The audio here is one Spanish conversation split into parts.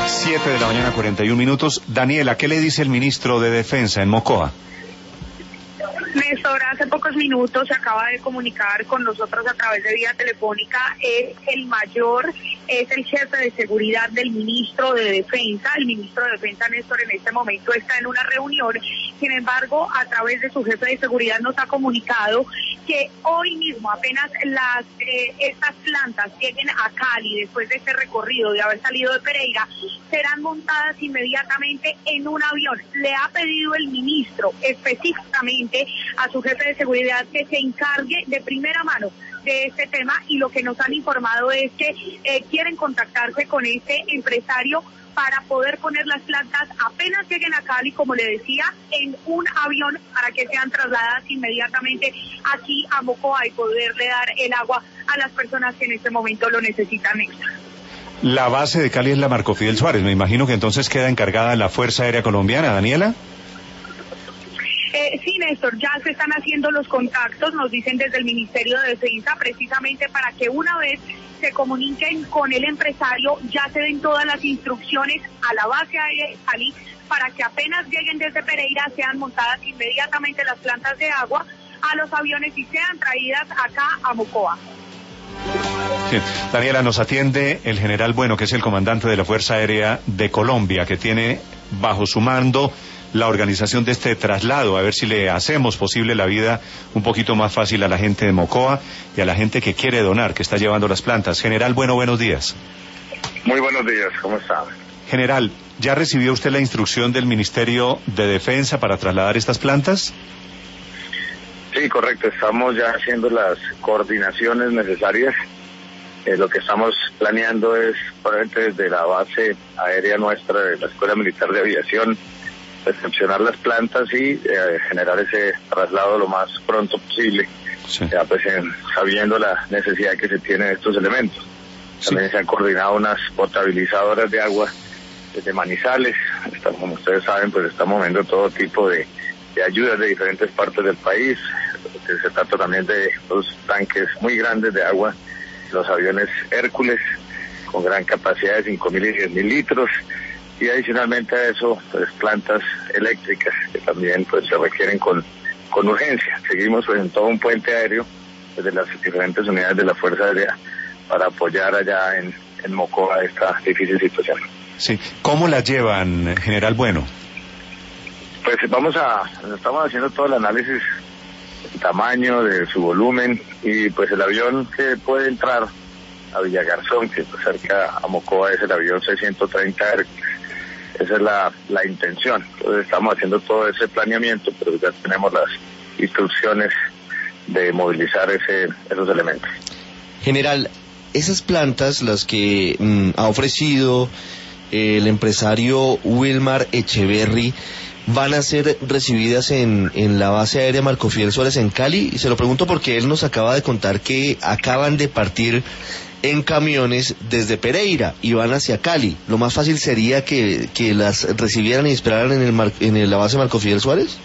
7 de la mañana, 41 minutos. Daniela, ¿qué le dice el ministro de Defensa en Mocoa? Néstor, hace pocos minutos se acaba de comunicar con nosotros a través de vía telefónica. Es el mayor, es el jefe de seguridad del ministro de Defensa. El ministro de Defensa, Néstor, en este momento está en una reunión. Sin embargo, a través de su jefe de seguridad nos ha comunicado que hoy mismo, apenas estas plantas lleguen a Cali, después de este recorrido de haber salido de Pereira, serán montadas inmediatamente en un avión. Le ha pedido el ministro específicamente a su jefe de seguridad que se encargue de primera mano de este tema, y lo que nos han informado es que quieren contactarse con este empresario para poder poner las plantas apenas lleguen a Cali, como le decía, en un avión para que sean trasladadas inmediatamente aquí a Mocoa y poderle dar el agua a las personas que en este momento lo necesitan extra. La base de Cali es la Marco Fidel Suárez. Me imagino que entonces queda encargada la Fuerza Aérea Colombiana, Daniela. Sí, Néstor, ya se están haciendo los contactos, nos dicen desde el Ministerio de Defensa, precisamente para que una vez se comuniquen con el empresario, ya se den todas las instrucciones a la base aérea de Cali para que apenas lleguen desde Pereira sean montadas inmediatamente las plantas de agua a los aviones y sean traídas acá a Mocoa. Sí. Daniela, nos atiende el general Bueno, que es el comandante de la Fuerza Aérea de Colombia, que tiene bajo su mando la organización de este traslado, a ver si le hacemos posible la vida un poquito más fácil a la gente de Mocoa y a la gente que quiere donar, que está llevando las plantas. General Bueno, buenos días. Muy buenos días, ¿cómo está? General, ¿ya recibió usted la instrucción del Ministerio de Defensa para trasladar estas plantas? Sí, correcto, estamos ya haciendo las coordinaciones necesarias. Lo que estamos planeando es, probablemente desde la base aérea nuestra, de la Escuela Militar de Aviación, recepcionar las plantas y generar ese traslado lo más pronto posible, sí. Ya pues sabiendo la necesidad que se tiene de estos elementos. También sí. Se han coordinado unas potabilizadoras de agua desde Manizales. Como ustedes saben, pues estamos moviendo todo tipo de ayudas de diferentes partes del país. Se trata también de los tanques muy grandes de agua, los aviones Hércules con gran capacidad de 5.000 y 10.000 litros. Y adicionalmente a eso, pues plantas eléctricas que también pues se requieren con urgencia. Seguimos pues en todo un puente aéreo desde las diferentes unidades de la Fuerza Aérea para apoyar allá en Mocoa esta difícil situación. Sí, ¿cómo la llevan, general Bueno? Pues estamos haciendo todo el análisis del tamaño, de su volumen, y pues el avión que puede entrar a Villagarzón, que pues cerca a Mocoa, es el avión 630 Hércules. Esa es la intención. Entonces estamos haciendo todo ese planeamiento, pero ya tenemos las instrucciones de movilizar esos elementos. General, esas plantas, las que ha ofrecido el empresario Wilmar Echeverry, ¿van a ser recibidas en la base aérea Marco Fidel Suárez en Cali? Y se lo pregunto porque él nos acaba de contar que acaban de partir en camiones desde Pereira y van hacia Cali. ¿Lo más fácil sería que las recibieran y esperaran en la base Marco Fidel Suárez?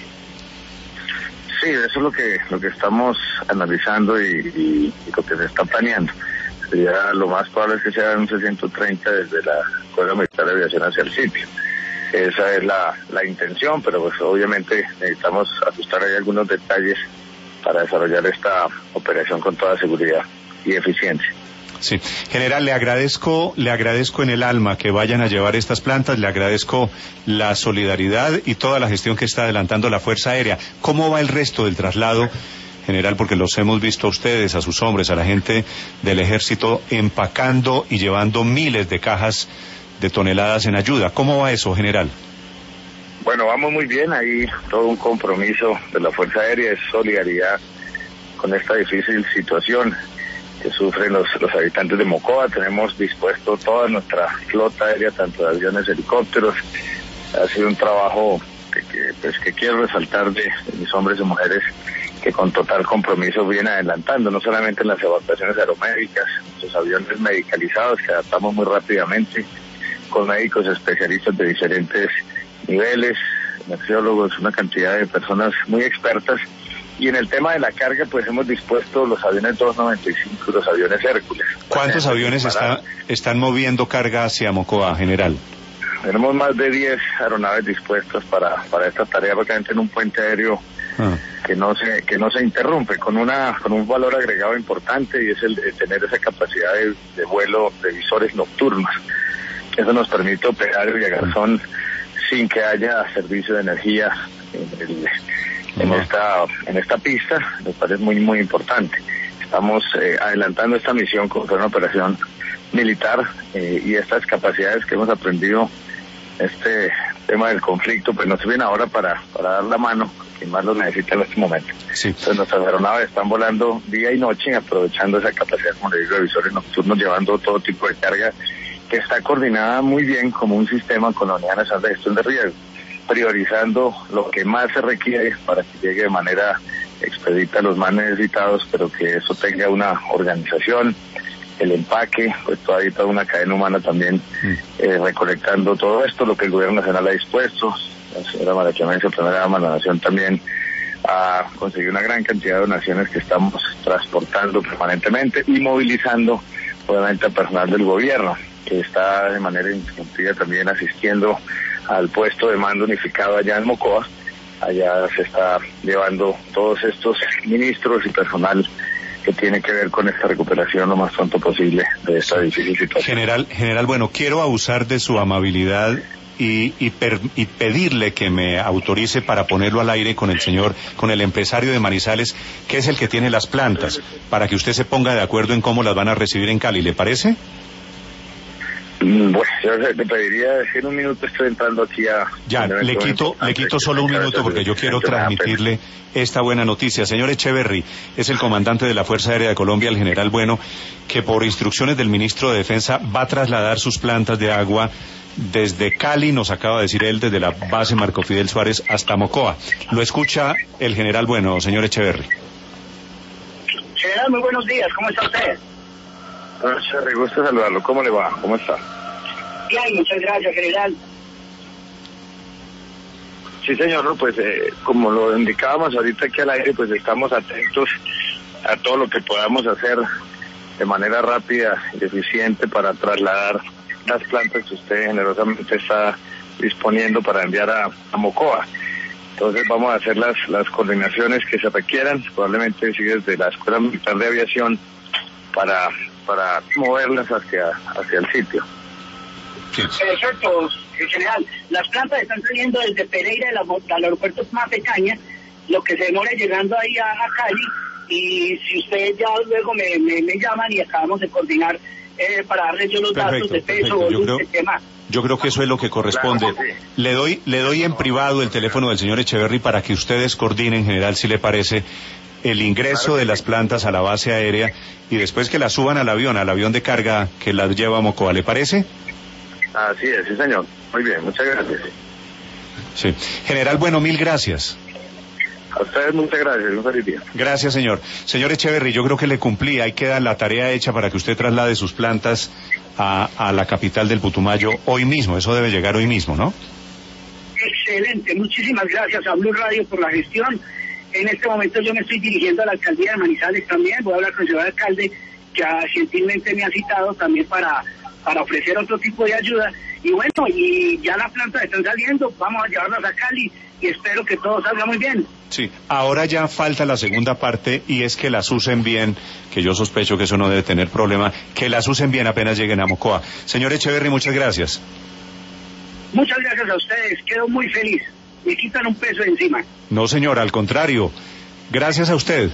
Sí, eso es lo que estamos analizando y lo que se está planeando. Sería lo más probable es que sea un 630 desde la Escuela Militar de Aviación hacia el sitio. Esa es la intención, pero pues obviamente necesitamos ajustar ahí algunos detalles para desarrollar esta operación con toda seguridad y eficiencia. Sí, general, le agradezco en el alma que vayan a llevar estas plantas, le agradezco la solidaridad y toda la gestión que está adelantando la Fuerza Aérea. ¿Cómo va el resto del traslado, general? Porque los hemos visto a ustedes, a sus hombres, a la gente del Ejército, empacando y llevando miles de cajas de toneladas en ayuda. ¿Cómo va eso, general? Bueno, vamos muy bien, hay todo un compromiso de la Fuerza Aérea, es solidaridad con esta difícil situación que sufren los habitantes de Mocoa. Tenemos dispuesto toda nuestra flota aérea, tanto de aviones, helicópteros. Ha sido un trabajo que quiero resaltar de mis hombres y mujeres que con total compromiso vienen adelantando, no solamente en las evacuaciones aeromédicas, los aviones medicalizados que adaptamos muy rápidamente, con médicos especialistas de diferentes niveles, anestesiólogos, una cantidad de personas muy expertas. Y en el tema de la carga, pues hemos dispuesto los aviones 295 y los aviones Hércules. ¿Cuántos aviones están moviendo carga hacia Mocoa, general? tenemos más de 10 aeronaves dispuestas para esta tarea, prácticamente en un puente aéreo que no se interrumpe, con un valor agregado importante, y es el de tener esa capacidad de vuelo de visores nocturnos. Eso nos permite operar el Viagarzón sin que haya servicio de energía en esta pista, lo cual es muy importante. Estamos adelantando esta misión con una operación militar, y estas capacidades que hemos aprendido, este tema del conflicto, pues nos sirven ahora para dar la mano a quien más lo necesita en este momento. Sí. Entonces nuestras aeronaves están volando día y noche, aprovechando esa capacidad, como le digo, de visores nocturnos, llevando todo tipo de carga que está coordinada muy bien como un sistema con la Unidad Nacional de Gestión de Riesgo, priorizando lo que más se requiere para que llegue de manera expedita a los más necesitados, pero que eso tenga una organización, el empaque, pues todavía toda una cadena humana también recolectando todo esto, lo que el Gobierno Nacional ha dispuesto. La señora María Clemencia, primera dama de la Nación, también ha conseguido una gran cantidad de donaciones que estamos transportando permanentemente y movilizando, obviamente, al personal del gobierno, que está de manera interrumpida también asistiendo al puesto de mando unificado allá en Mocoa. Allá se está llevando todos estos ministros y personal que tiene que ver con esta recuperación lo más pronto posible de esta difícil situación. General, bueno, quiero abusar de su amabilidad y pedirle que me autorice para ponerlo al aire con el empresario de Manizales, que es el que tiene las plantas, para que usted se ponga de acuerdo en cómo las van a recibir en Cali, ¿le parece? Bueno, yo le pediría decir un minuto, estoy entrando aquí a... Ya, le quito solo un minuto porque yo quiero transmitirle esta buena noticia. Señor Echeverry, es el comandante de la Fuerza Aérea de Colombia, el general Bueno, que por instrucciones del ministro de Defensa va a trasladar sus plantas de agua desde Cali, nos acaba de decir él, desde la base Marco Fidel Suárez hasta Mocoa. Lo escucha el general Bueno, señor Echeverry. General, muy buenos días, ¿cómo está usted? Cherry, gusto saludarlo. ¿Cómo le va? ¿Cómo está? Bien, muchas gracias, general. Sí, señor, ¿no? Pues como lo indicábamos ahorita aquí al aire, pues estamos atentos a todo lo que podamos hacer de manera rápida y eficiente para trasladar las plantas que usted generosamente está disponiendo para enviar a Mocoa. Entonces vamos a hacer las coordinaciones que se requieran, probablemente sí desde la Escuela Militar de Aviación, para moverlas hacia el sitio. Sí. Perfecto, general. Las plantas están saliendo desde Pereira, del aeropuerto Matecaña, lo que se demora llegando ahí a Cali, y si ustedes ya luego me llaman y acabamos de coordinar para darles yo los datos de peso, volumen, tema. Yo creo que eso es lo que corresponde. Claro, sí. Le doy en privado el teléfono del señor Echeverry para que ustedes coordinen, general, si le parece, el ingreso de las plantas a la base aérea y después que las suban al avión de carga que las lleva a Mocoa, ¿le parece? Así es, sí, señor. Muy bien, muchas gracias. Sí. General, bueno, mil gracias. A ustedes muchas gracias, un feliz día. Gracias, señor. Señor Echeverry, yo creo que le cumplí. Ahí queda la tarea hecha para que usted traslade sus plantas a la capital del Putumayo hoy mismo. Eso debe llegar hoy mismo, ¿no? Excelente, muchísimas gracias a Blue Radio por la gestión. En este momento yo me estoy dirigiendo a la alcaldía de Manizales también. Voy a hablar con el señor alcalde, que gentilmente me ha citado también para ofrecer otro tipo de ayuda. Y bueno, y ya las plantas están saliendo, vamos a llevarlas a Cali y espero que todo salga muy bien. Sí, ahora ya falta la segunda parte y es que las usen bien, que yo sospecho que eso no debe tener problema, que las usen bien apenas lleguen a Mocoa. Señor Echeverry, muchas gracias. Muchas gracias a ustedes, quedo muy feliz. Me quitan un peso de encima. No, señor, al contrario. Gracias a usted.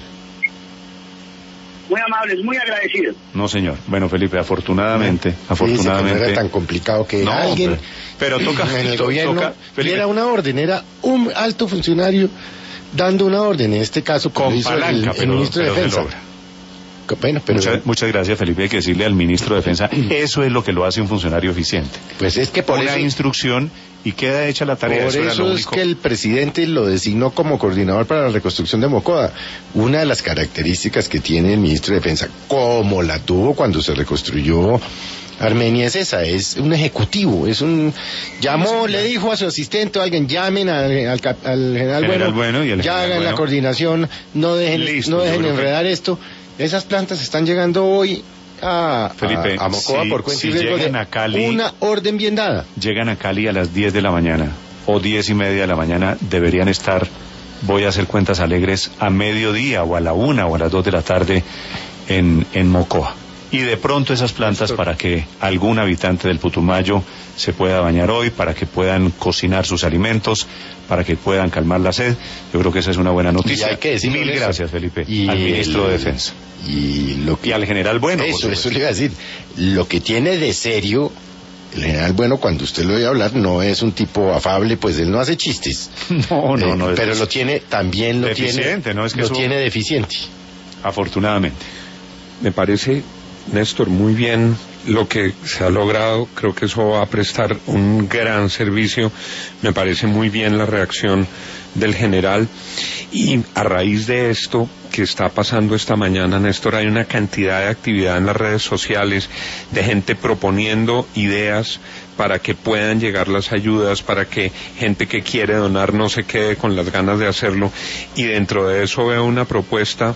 Muy amables, muy agradecidos. No, señor. Bueno, Felipe, afortunadamente. Sí, no era tan complicado que no, alguien pero toca, en el gobierno Felipe, diera una orden, era un alto funcionario dando una orden, en este caso con hizo palanca, el ministro de Defensa. Bueno, muchas gracias, Felipe. Hay que decirle al ministro de Defensa, eso es lo que lo hace un funcionario eficiente. Pues es que por una eso, instrucción y queda hecha la tarea. Por eso es que el presidente lo designó como coordinador para la reconstrucción de Mocoa. Una de las características que tiene el ministro de Defensa, como la tuvo cuando se reconstruyó Armenia, es esa, es un ejecutivo, llamó, le dijo a su asistente, alguien, llamen al general Bueno, y ya hagan la coordinación, no dejen enredar esto. Esas plantas están llegando hoy Felipe, a Mocoa si- por cuenta si y riesgo llegan de a Cali- una orden bien dada. Llegan a Cali a las 10 de la mañana o 10:30 de la mañana, deberían estar, voy a hacer cuentas alegres, a mediodía o a la 1 o a las 2 de la tarde en Mocoa. Y de pronto esas plantas para que algún habitante del Putumayo se pueda bañar hoy, para que puedan cocinar sus alimentos, para que puedan calmar la sed. Yo creo que esa es una buena noticia. Y hay que decirlo Mil eso. gracias, Felipe, Y al ministro de Defensa. Y lo que Y al general Bueno. por Eso supuesto. le iba a decir. Lo que tiene de serio el general Bueno, cuando usted lo oye hablar, no es un tipo afable, pues él no hace chistes. No, no. Pero es lo tiene, también lo deficiente, tiene, ¿no? Es que lo eso- tiene deficiente. Afortunadamente. Me parece, Néstor, muy bien lo que se ha logrado. Creo que eso va a prestar un gran servicio. Me parece muy bien la reacción del general. Y a raíz de esto que está pasando esta mañana, Néstor, hay una cantidad de actividad en las redes sociales, de gente proponiendo ideas para que puedan llegar las ayudas, para que gente que quiere donar no se quede con las ganas de hacerlo. Y dentro de eso veo una propuesta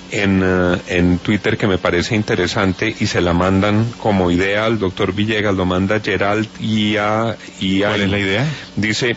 en Twitter que me parece interesante y se la mandan como idea al doctor Villegas, lo manda Gerald ¿Cuál es la idea? Dice: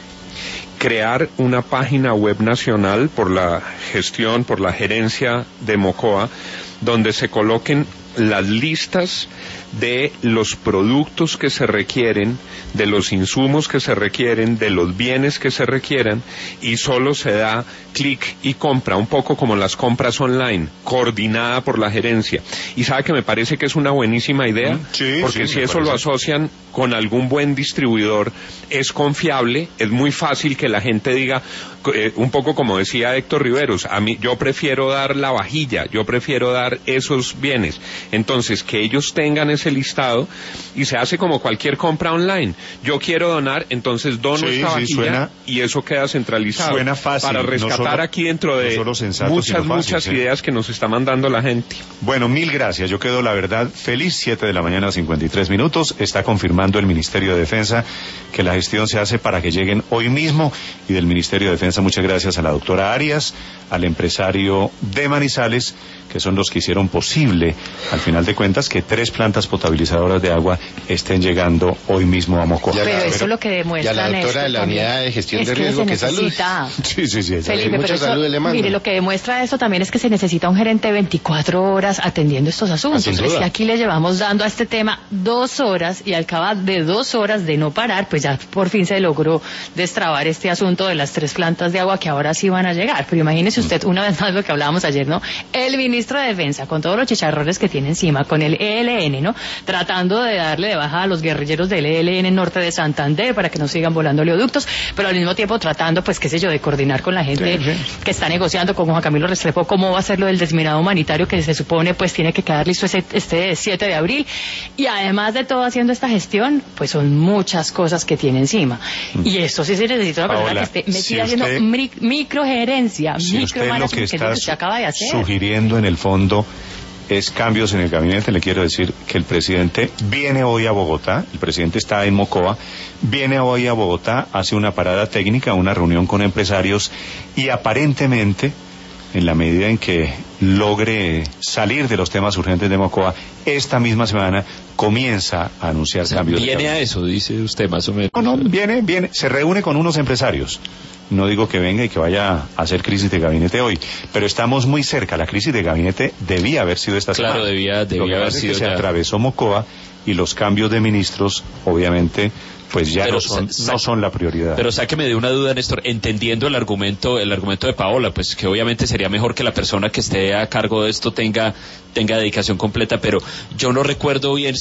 crear una página web nacional por la gestión, por la gerencia de Mocoa, donde se coloquen las listas de los productos que se requieren, de los insumos que se requieren, de los bienes que se requieran, y solo se da clic y compra, un poco como las compras online, coordinada por la gerencia. Y sabe que me parece que es una buenísima idea, Sí, porque sí, si me eso lo parece. asocian con algún buen distribuidor, es confiable, es muy fácil que la gente diga, un poco como decía Héctor Riveros, a mí yo prefiero dar la vajilla, yo prefiero dar esos bienes. Entonces, que ellos tengan ese listado y se hace como cualquier compra online. Yo quiero donar, entonces dono Sí, esta sí, vajilla suena- y eso queda centralizado. suena fácil, Para no rescatar solo- aquí dentro de no solo sensato, sino fácil, muchas sí. ideas que nos está mandando la gente. Bueno, mil gracias. Yo quedo, la verdad, feliz. 7 de la mañana, 53 minutos. Está confirmando el Ministerio de Defensa que la gestión se hace para que lleguen hoy mismo. Y del Ministerio de Defensa, muchas gracias a la doctora Arias, al empresario de Manizales, que son los que hicieron posible, al final de cuentas, que 3 plantas potabilizadoras de agua estén llegando hoy mismo a Mocoa. Ya Pero la- eso lo que Y a demuestra, la doctora Néstor, de la también, unidad de gestión es de que riesgo, se que salud. necesita. Sí. Felipe, mucha pero eso, salud le mando. mire, lo que demuestra esto también es que se necesita un gerente de 24 horas atendiendo estos asuntos. Sin Es duda. que aquí le llevamos dando a este tema 2 horas y al cabo de 2 horas de no parar, pues ya por fin se logró destrabar este asunto de las 3 plantas de agua que ahora sí van a llegar. Pero imagínese usted, una vez más lo que hablábamos ayer, ¿no? El ministro de Defensa, con todos los chicharrones que tiene encima, con el ELN, ¿no? Tratando de darle de baja a los guerrilleros del ELN norte de Santander para que no sigan volando oleoductos, pero al mismo tiempo tratando, pues qué sé yo, de coordinar con la gente que está negociando con Juan Camilo Restrepo cómo va a ser lo del desminado humanitario que se supone pues tiene que quedar listo este 7 de abril. Y además de todo haciendo esta gestión, pues son muchas cosas que tiene encima. Y esto sí se necesita una persona Paola, que esté metida si haciendo usted- microgerencia, Si usted lo que micromanagement, que es lo está que usted acaba de hacer. sugiriendo en el fondo es cambios en el gabinete, le quiero decir que el presidente viene hoy a Bogotá, el presidente está en Mocoa, viene hoy a Bogotá, hace una parada técnica, una reunión con empresarios y aparentemente, en la medida en que logre salir de los temas urgentes de Mocoa, esta misma semana comienza a anunciar cambios. de Viene a gabinete. eso, dice usted más o menos. No, viene, se reúne con unos empresarios. No digo que venga y que vaya a hacer crisis de gabinete hoy, pero estamos muy cerca. La crisis de gabinete debía haber sido esta Claro, semana. debía Lo que haber pasa es que sido se ya. atravesó Mocoa y los cambios de ministros, obviamente, pues ya Pero no son la prioridad. Pero sáqueme de una duda, Néstor, entendiendo el argumento de Paola, pues que obviamente sería mejor que la persona que esté a cargo de esto tenga dedicación completa, pero yo no recuerdo bien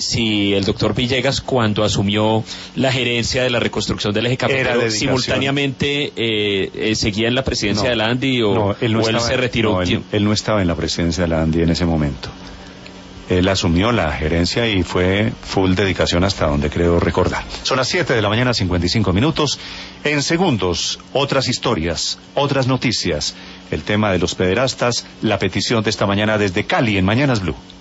si el doctor Villegas, cuando asumió la gerencia de la reconstrucción del eje Era cafetero, dedicación. simultáneamente seguía en la presidencia No, de la ANDI o él se retiró. No, él no estaba en la presidencia de la ANDI en ese momento. Él asumió la gerencia y fue full dedicación hasta donde creo recordar. Son las 7 de la mañana, 55 minutos. En segundos, otras historias, otras noticias. El tema de los pederastas, la petición de esta mañana desde Cali en Mañanas Blue.